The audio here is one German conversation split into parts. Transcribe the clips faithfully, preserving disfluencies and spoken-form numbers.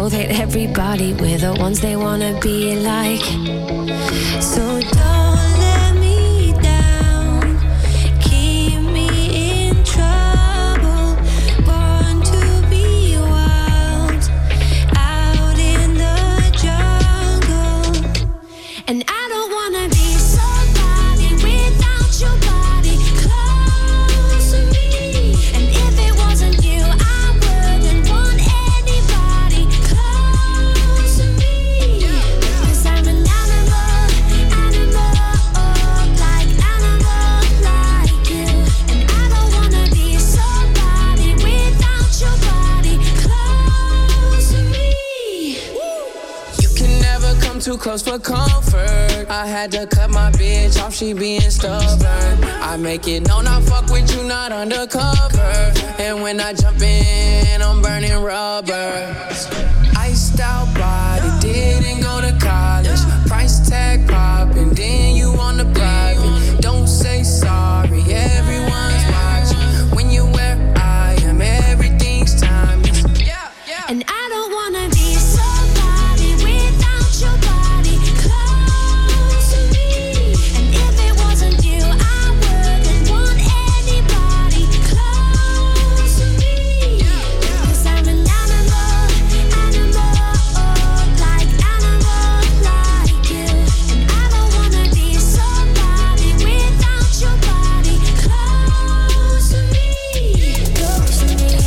know that everybody, we're the ones they wanna be like. So don't let me down, keep me in trouble, born to be wild, out in the jungle. And I don't wanna be somebody without your body close to me. And if it wasn't you, I wouldn't want anybody close to me. 'Cause I'm an animal, animal, like animal like you. And I don't wanna be somebody without your body close to me. You can never come too close for comfort. I had to cut my bitch off, she being stubborn. I make it known I fuck with you, not undercover. And when I jump in, I'm burning rubber. Iced out body, didn't go to college. Price tag popping, then you on the private. Don't say sorry, everyone's watching. When you're where I am, everything's timeless. And I don't wanna be somebody without your body close to me. And if it wasn't you, I wouldn't want anybody close to me. 'Cause I'm an animal, animal, like animal like you. And I don't wanna be somebody without your body close to me. Close to me.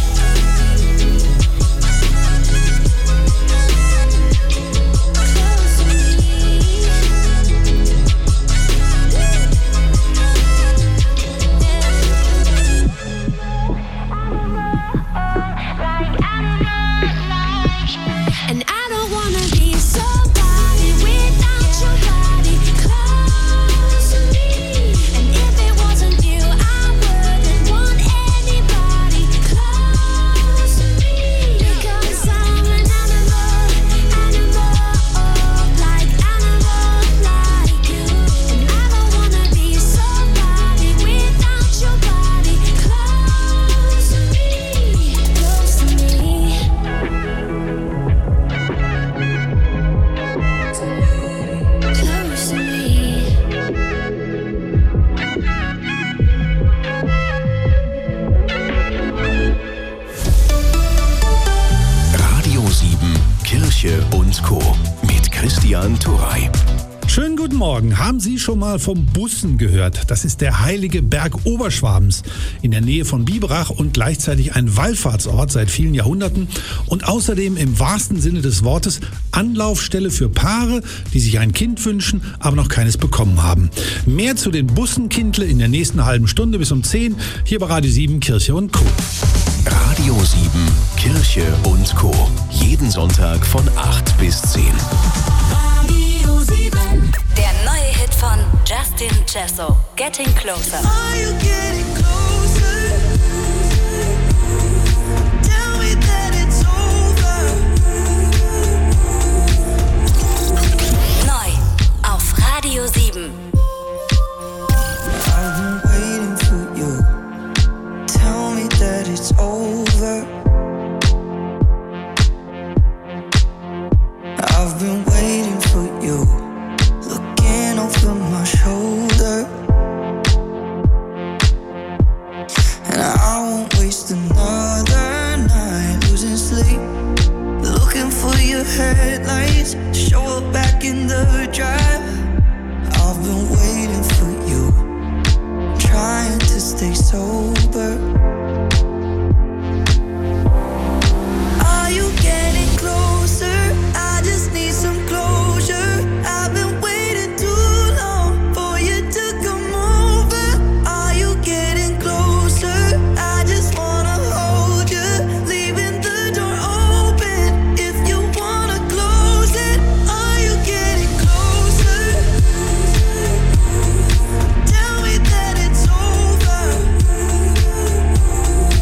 And I don't wanna be somebody without your body close to me. And if it wasn't you, I wouldn't want anybody close to me. Because I'm an animal, animal, like animal like you. And I don't wanna be somebody without your body close to me. Close to me. Close to me. Radio sieben, Kirche und Co. mit Christian Turrey. Schönen guten Morgen. Haben Sie schon mal vom Bussen gehört? Das ist der heilige Berg Oberschwabens in der Nähe von Biberach und gleichzeitig ein Wallfahrtsort seit vielen Jahrhunderten und außerdem im wahrsten Sinne des Wortes Anlaufstelle für Paare, die sich ein Kind wünschen, aber noch keines bekommen haben. Mehr zu den Bussenkindle in der nächsten halben Stunde bis um zehn hier bei Radio sieben, Kirche und Co. Radio sieben, Kirche und Co. Jeden Sonntag von acht bis zehn. Der neue Hit von Justin Cesso, Getting Closer. Are you getting closer? Tell me that it's over. Neu auf Radio sieben. I've been waiting for you. Tell me that it's over. I've been waiting for you. Looking over my shoulder. And I won't waste another night losing sleep, looking for your headlights, show up back in the drive. I've been waiting for you, trying to stay sober. Are you getting closer? I just need some closure. I've been waiting too long for you to come over. Are you getting closer? I just wanna hold you, leaving the door open if you wanna close it. Are you getting closer? Tell me that it's over.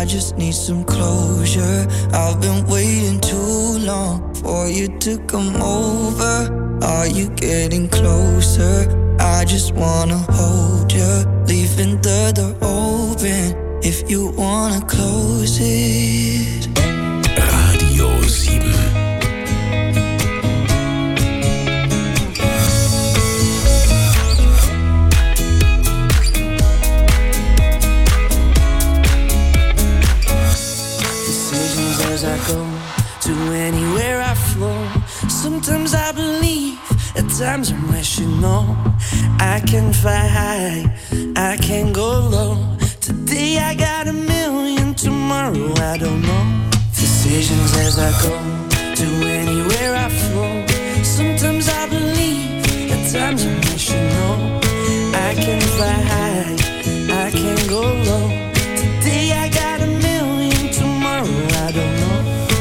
just need some closure. I've been waiting too long for you to come over. Are you getting closer? I just wanna hold you, leaving the door open if you wanna close it. Radio sieben. As I go to anywhere I flow, sometimes I believe, at times I'm rational. I can fly high, I can go low. Today I got a million, tomorrow I don't know. Decisions as I go to anywhere I flow. Sometimes I believe, at times I'm rational. I can fly high, I can go low. Today I got a million, tomorrow I don't know.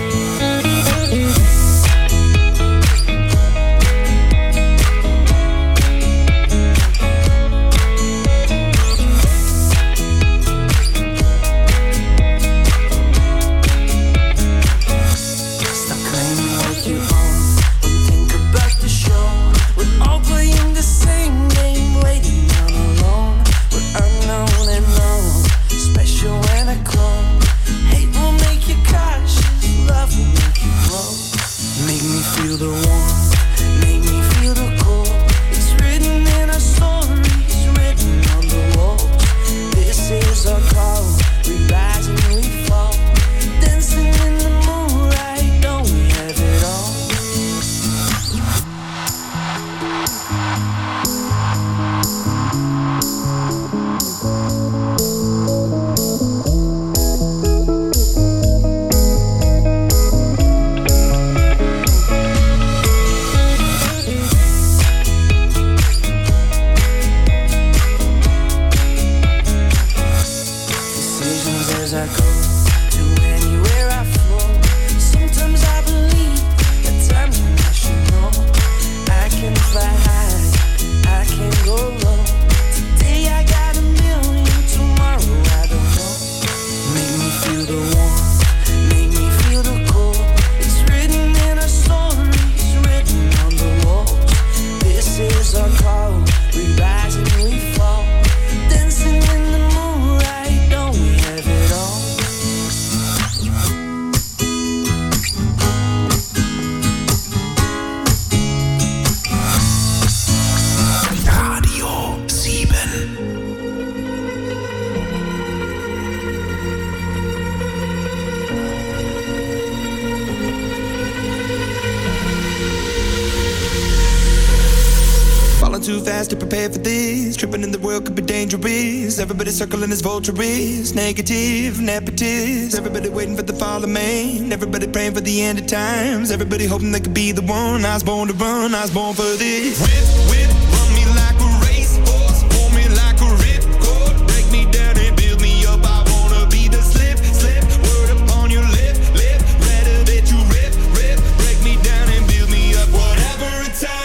Too fast to prepare for this. Tripping in the world could be dangerous. Everybody circling as vultures. Negative, nepotist. Everybody waiting for the fall of man. Everybody praying for the end of times. Everybody hoping they could be the one. I was born to run, I was born for this. Whip, whip, run me like a racehorse. Pull me like a ripcord. Break me down and build me up. I wanna be the slip, slip. Word upon your lip, lip. Rather that you rip, rip. Break me down and build me up. Whatever it takes.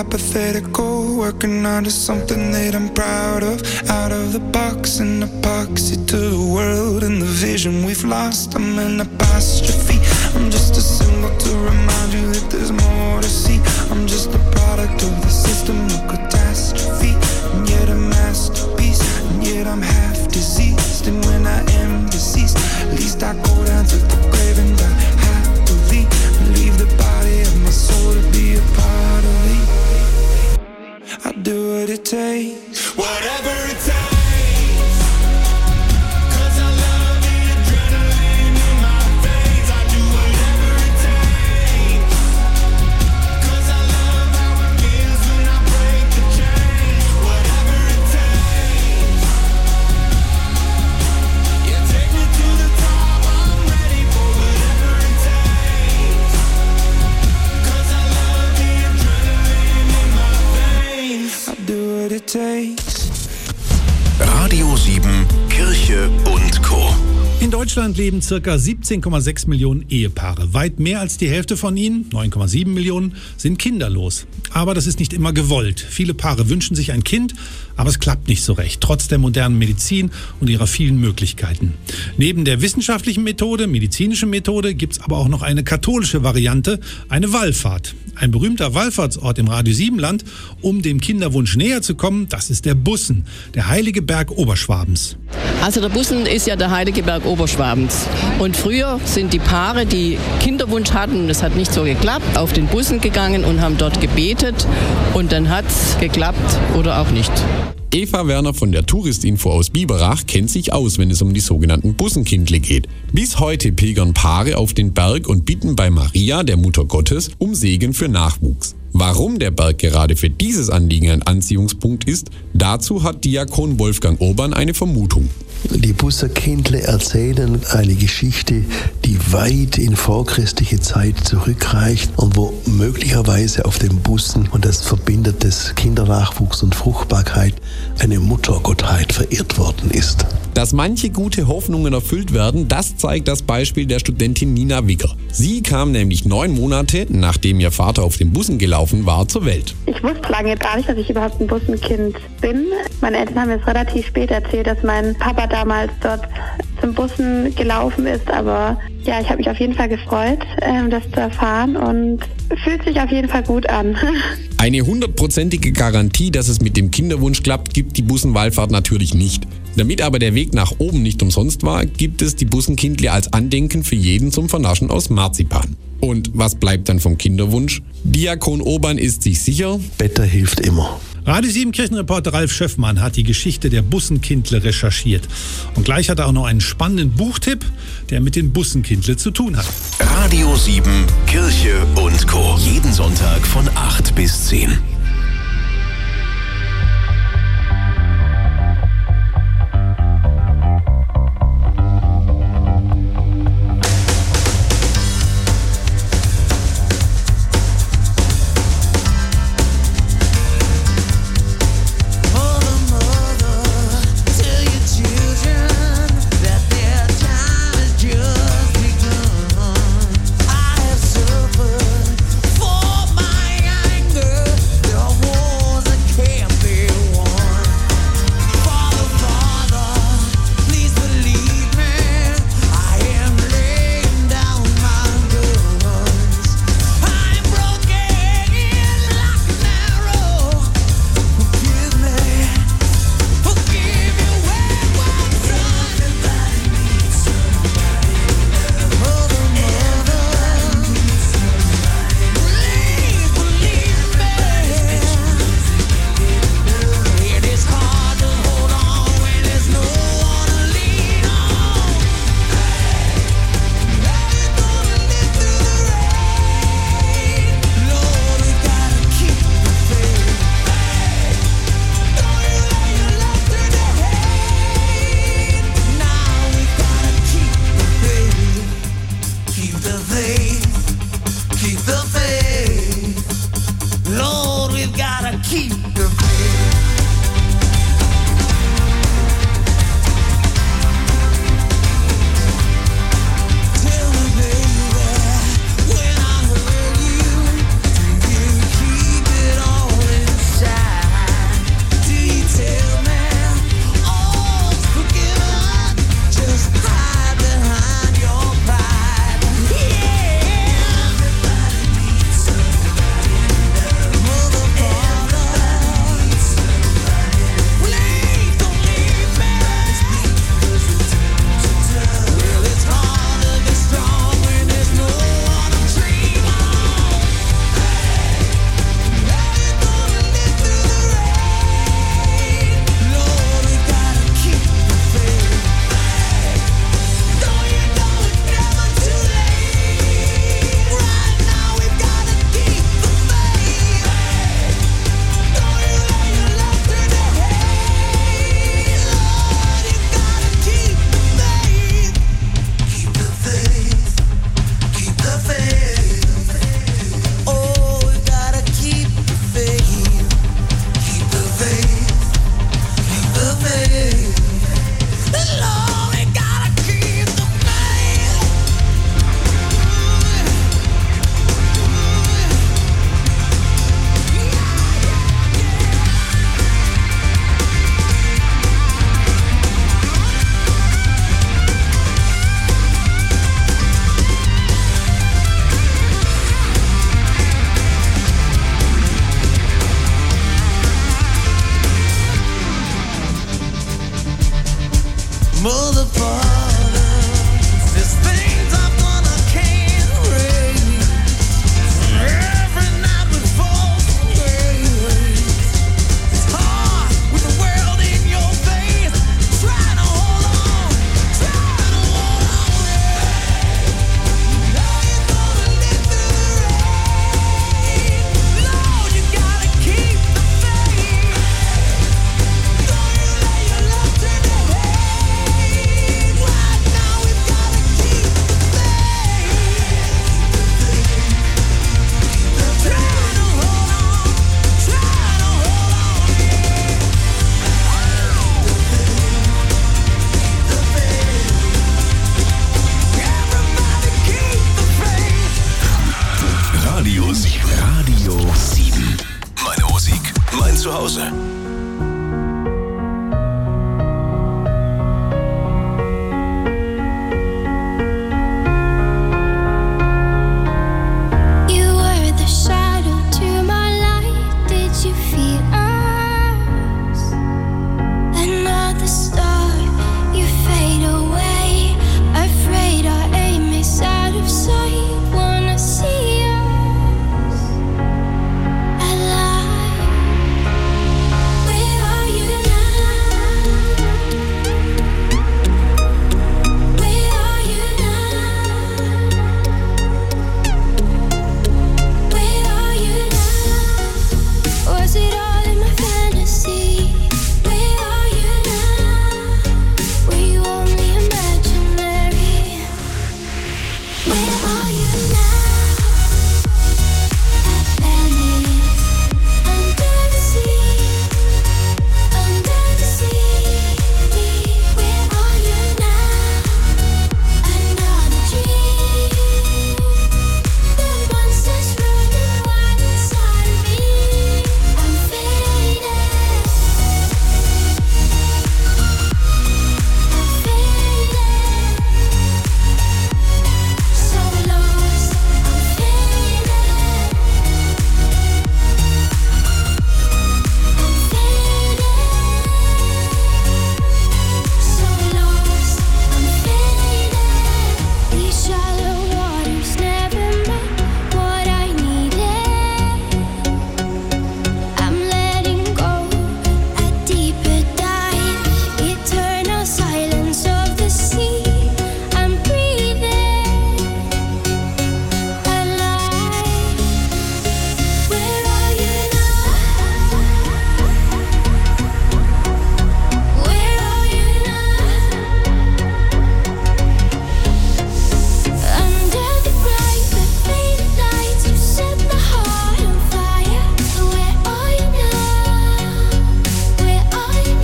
hypothetical, working onto something that I'm proud of. Out of the box, an epoxy to the world and the vision we've lost. I'm an apostrophe, I'm just a symbol to remind you that there's more to see. I'm just a product of the system of catastrophe, and yet a masterpiece, and yet I'm half diseased. And when I am deceased, at least I go down to the grave and die happily, and leave the body of my soul to be a part of me. I do what it takes, whatever it takes. Radio sieben, Kirche und Co. In Deutschland leben ca. siebzehn Komma sechs Millionen Ehepaare. Weit mehr als die Hälfte von ihnen, neun Komma sieben Millionen, sind kinderlos. Aber das ist nicht immer gewollt. Viele Paare wünschen sich ein Kind, aber es klappt nicht so recht, trotz der modernen Medizin und ihrer vielen Möglichkeiten. Neben der wissenschaftlichen Methode, medizinischen Methode, gibt es aber auch noch eine katholische Variante, eine Wallfahrt. Ein berühmter Wallfahrtsort im Radio sieben Land, um dem Kinderwunsch näher zu kommen, das ist der Bussen, der heilige Berg Oberschwabens. Also der Bussen ist ja der heilige Berg Oberschwabens. Und früher sind die Paare, die Kinderwunsch hatten, das hat nicht so geklappt, auf den Bussen gegangen und haben dort gebetet und dann hat's geklappt oder auch nicht. Eva Werner von der Touristinfo aus Biberach kennt sich aus, wenn es um die sogenannten Bussenkindle geht. Bis heute pilgern Paare auf den Berg und bitten bei Maria, der Mutter Gottes, um Segen für Nachwuchs. Warum der Berg gerade für dieses Anliegen ein Anziehungspunkt ist, dazu hat Diakon Wolfgang Urban eine Vermutung. Die Bussenkindle erzählen eine Geschichte, die weit in vorchristliche Zeit zurückreicht und wo möglicherweise auf den Bussen, und das verbindet das Kindernachwuchs und Fruchtbarkeit, eine Muttergottheit verehrt worden ist. Dass manche gute Hoffnungen erfüllt werden, das zeigt das Beispiel der Studentin Nina Wigger. Sie kam nämlich neun Monate, nachdem ihr Vater auf den Bussen gelaufen war, zur Welt. Ich wusste lange gar nicht, dass ich überhaupt ein Bussenkind bin. Meine Eltern haben mir es relativ spät erzählt, dass mein Papa damals dort zum Bussen gelaufen ist. Aber ja, ich habe mich auf jeden Fall gefreut, das zu erfahren, und fühlt sich auf jeden Fall gut an. Eine hundertprozentige Garantie, dass es mit dem Kinderwunsch klappt, gibt die Bussenwallfahrt natürlich nicht. Damit aber der Weg nach oben nicht umsonst war, gibt es die Bussenkindle als Andenken für jeden zum Vernaschen aus Marzipan. Und was bleibt dann vom Kinderwunsch? Diakon Urban ist sich sicher: Better hilft immer. Radio sieben Kirchenreporter Ralf Schöffmann hat die Geschichte der Bussenkindle recherchiert. Und gleich hat er auch noch einen spannenden Buchtipp, der mit den Bussenkindle zu tun hat. Radio sieben, Kirche und Co. Jeden Sonntag von acht bis zehn. For my anger, part of. There's things I've done I can't erase. Every night we fall away. It's hard with the world in your face. Trying to hold on, trying to hold on. Now you're gonna live through the rain. Lord, you gotta keep the faith. Don't you let your love turn to hate. Right now we've gotta keep the faith. Trying to hold on, trying to hold on, everybody keep the faith. Radio sieben. Radio sieben. Meine Musik, mein Zuhause. You were the shadow to my light. Did you feel us? Another star, you fade away. Afraid our aim is out of sight. Wanna see us alive. Where are you now? Where are you now? Where are you now? Was it all in my fantasy? Where are you now? Were you only imaginary? Where are you now? At Venice, under the sea, under the sea. Where are you now? Another dream. The monsters running wild inside of me. I'm faded. I'm faded. So lost. I'm faded. I'm faded. So lost. I'm faded. These shallow waters never met what I needed. I'm letting go a deeper dive. Eternal silence of the sea. I'm breathing alive. Where are you now? Where are you now? Under the bright but faded lights, you set my heart on fire. Where are you now? Where are you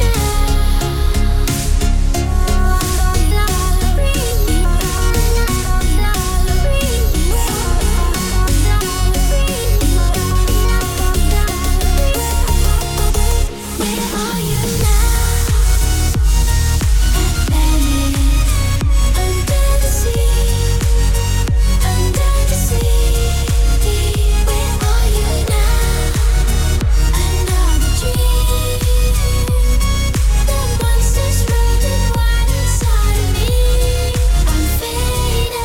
Where are you now? At Venice, under the sea, under the sea. Where are you now? Another dream. The monsters running wild inside of me. I'm faded.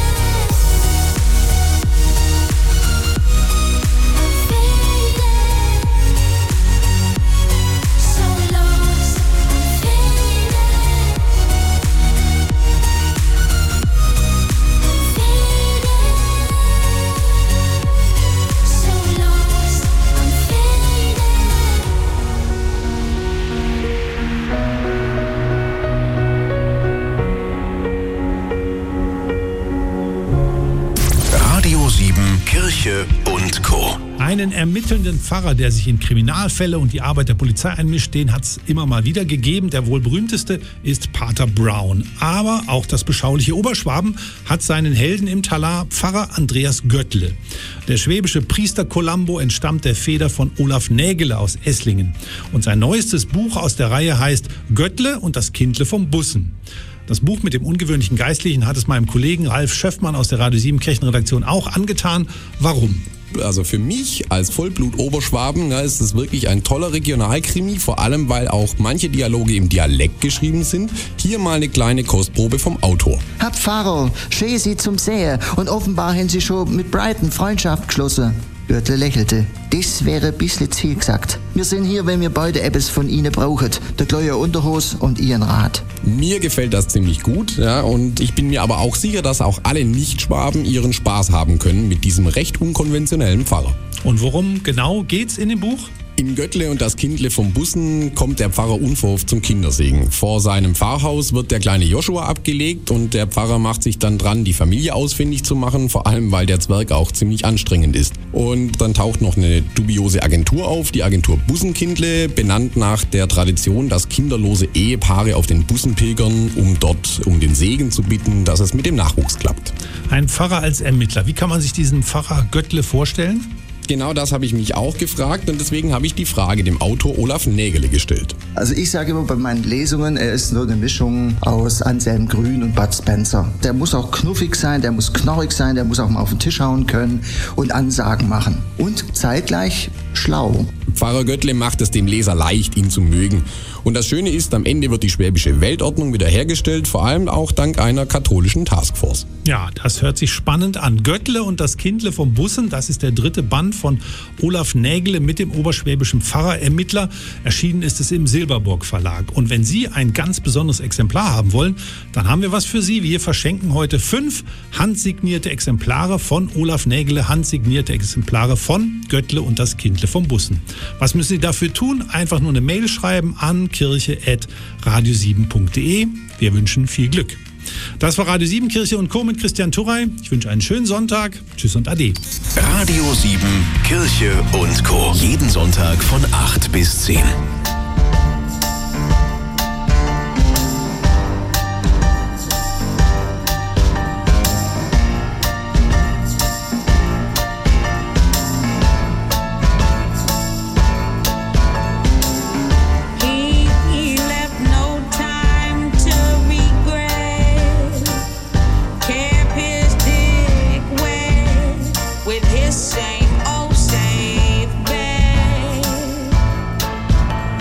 I'm faded. So lost. I'm faded. I'm faded. So lost. I'm faded. Radio sieben, Kirche und Co. Einen ermittelnden Pfarrer, der sich in Kriminalfälle und die Arbeit der Polizei einmischt, den hat es immer mal wieder gegeben. Der wohl berühmteste ist Pater Brown. Aber auch das beschauliche Oberschwaben hat seinen Helden im Talar, Pfarrer Andreas Göttle. Der schwäbische Priester Columbo entstammt der Feder von Olaf Nägele aus Esslingen. Und sein neuestes Buch aus der Reihe heißt Göttle und das Kindle vom Bussen. Das Buch mit dem ungewöhnlichen Geistlichen hat es meinem Kollegen Ralf Schöffmann aus der Radio sieben Kirchenredaktion auch angetan. Warum? Also für mich als Vollblut-Oberschwaben ja, ist es wirklich ein toller Regionalkrimi, vor allem weil auch manche Dialoge im Dialekt geschrieben sind. Hier mal eine kleine Kostprobe vom Autor. Herr Pfarrer, schön Sie zum Sehen und offenbar haben Sie schon mit Brighton Freundschaft geschlossen. Gürtle lächelte. Das wäre ein bisschen zu viel gesagt. Wir sind hier, wenn wir beide etwas von Ihnen brauchen. Der kleine Unterhose und Ihren Rat. Mir gefällt das ziemlich gut, ja, und ich bin mir aber auch sicher, dass auch alle Nicht-Schwaben ihren Spaß haben können mit diesem recht unkonventionellen Pfarrer. Und worum genau geht's in dem Buch? In Göttle und das Kindle vom Bussen kommt der Pfarrer unverhofft zum Kindersegen. Vor seinem Pfarrhaus wird der kleine Joshua abgelegt und der Pfarrer macht sich dann dran, die Familie ausfindig zu machen, vor allem weil der Zwerg auch ziemlich anstrengend ist. Und dann taucht noch eine dubiose Agentur auf, die Agentur Bussenkindle, benannt nach der Tradition, dass kinderlose Ehepaare auf den Bussen pilgern, um dort um den Segen zu bitten, dass es mit dem Nachwuchs klappt. Ein Pfarrer als Ermittler. Wie kann man sich diesen Pfarrer Göttle vorstellen? Genau das habe ich mich auch gefragt und deswegen habe ich die Frage dem Autor Olaf Nägele gestellt. Also ich sage immer bei meinen Lesungen, er ist so eine Mischung aus Anselm Grün und Bud Spencer. Der muss auch knuffig sein, der muss knorrig sein, der muss auch mal auf den Tisch hauen können und Ansagen machen. Und zeitgleich schlau. Pfarrer Göttle macht es dem Leser leicht, ihn zu mögen. Und das Schöne ist, am Ende wird die schwäbische Weltordnung wiederhergestellt, vor allem auch dank einer katholischen Taskforce. Ja, das hört sich spannend an. Göttle und das Kindle vom Bussen, das ist der dritte Band von Olaf Nägele mit dem oberschwäbischen Pfarrerermittler. Erschienen ist es im Silberburg Verlag. Und wenn Sie ein ganz besonderes Exemplar haben wollen, dann haben wir was für Sie. Wir verschenken heute fünf handsignierte Exemplare von Olaf Nägele, handsignierte Exemplare von Göttle und das Kindle vom Bussen. Was müssen Sie dafür tun? Einfach nur eine Mail schreiben an kirche at radio sieben punkt de. Wir wünschen viel Glück. Das war Radio sieben, Kirche und Co. mit Christian Turrey. Ich wünsche einen schönen Sonntag. Tschüss und Ade. Radio sieben, Kirche und Co. Jeden Sonntag von acht bis zehn. Same old same bed.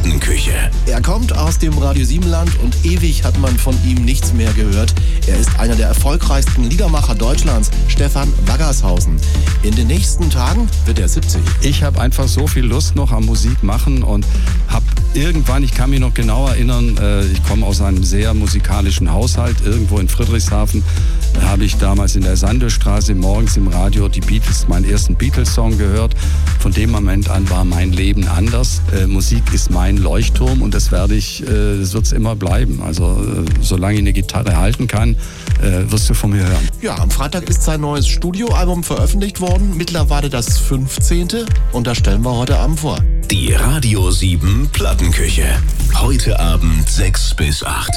Plattenküche. Er kommt aus dem Radio sieben Land und ewig hat man von ihm nichts mehr gehört. Er ist einer der erfolgreichsten Liedermacher Deutschlands, Stefan Waggershausen. In den nächsten Tagen wird er siebzig. Ich habe einfach so viel Lust noch am Musik machen und habe irgendwann, ich kann mich noch genau erinnern, äh, ich komme aus einem sehr musikalischen Haushalt, irgendwo in Friedrichshafen, äh, habe ich damals in der Sandestraße morgens im Radio die Beatles, meinen ersten Beatles-Song gehört. Von dem Moment an war mein Leben anders. Äh, Musik ist mein Leuchtturm und das werde ich, äh, das wird es immer bleiben. Also äh, solange ich eine Gitarre halten kann, äh, wirst du von mir hören. Ja, am Freitag ist sein neues Studioalbum veröffentlicht worden, mittlerweile das fünfzehnte und das stellen wir heute Abend vor. Die Radio sieben Plattenküche. Heute Abend sechs bis acht.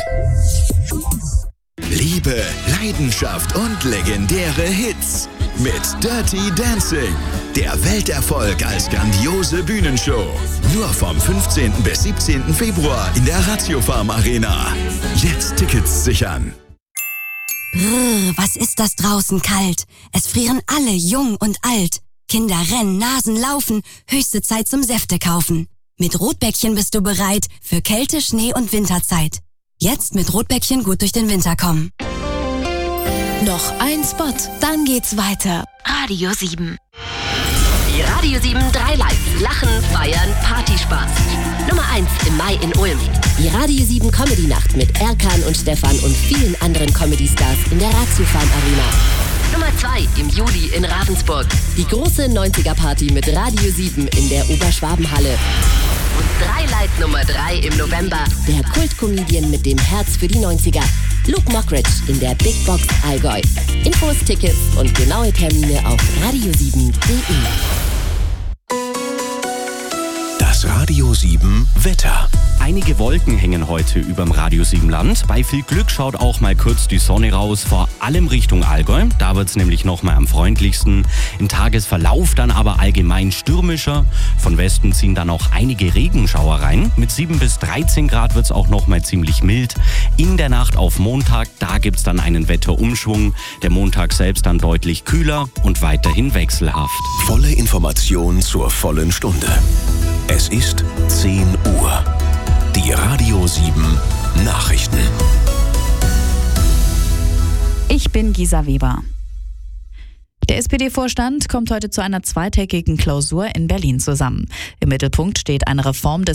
Liebe, Leidenschaft und legendäre Hits mit Dirty Dancing. Der Welterfolg als grandiose Bühnenshow. Nur vom fünfzehnten bis siebzehnten Februar in der Ratiofarm Arena. Jetzt Tickets sichern. Brrr, was ist das draußen kalt? Es frieren alle, jung und alt. Kinder rennen, Nasen laufen, höchste Zeit zum Säfte kaufen. Mit Rotbäckchen bist du bereit für Kälte, Schnee und Winterzeit. Jetzt mit Rotbäckchen gut durch den Winter kommen. Noch ein Spot, dann geht's weiter. Radio sieben. Die Radio sieben drei Live. Lachen, feiern, Partyspaß. Nummer eins im Mai in Ulm. Die Radio sieben Comedy-Nacht mit Erkan und Stefan und vielen anderen Comedy-Stars in der Ratiofarm Arena. Nummer zwei im Juli in Ravensburg. Die große neunziger-Party mit Radio sieben in der Oberschwabenhalle. Und Dreilight Nummer drei im November. Der Kultcomedian mit dem Herz für die neunziger. Luke Mockridge in der Big Box Allgäu. Infos, Tickets und genaue Termine auf radio sieben punkt de. Das Radio sieben Wetter. Einige Wolken hängen heute überm Radio sieben Land. Bei viel Glück schaut auch mal kurz die Sonne raus, vor allem Richtung Allgäu. Da wird es nämlich noch mal am freundlichsten. Im Tagesverlauf dann aber allgemein stürmischer. Von Westen ziehen dann auch einige Regenschauer rein. Mit sieben bis dreizehn Grad wird es auch noch mal ziemlich mild. In der Nacht auf Montag, da gibt es dann einen Wetterumschwung. Der Montag selbst dann deutlich kühler und weiterhin wechselhaft. Volle Information zur vollen Stunde. Es ist zehn Uhr. Die Radio sieben Nachrichten. Ich bin Gisa Weber. Der S P D-Vorstand kommt heute zu einer zweitägigen Klausur in Berlin zusammen. Im Mittelpunkt steht eine Reform des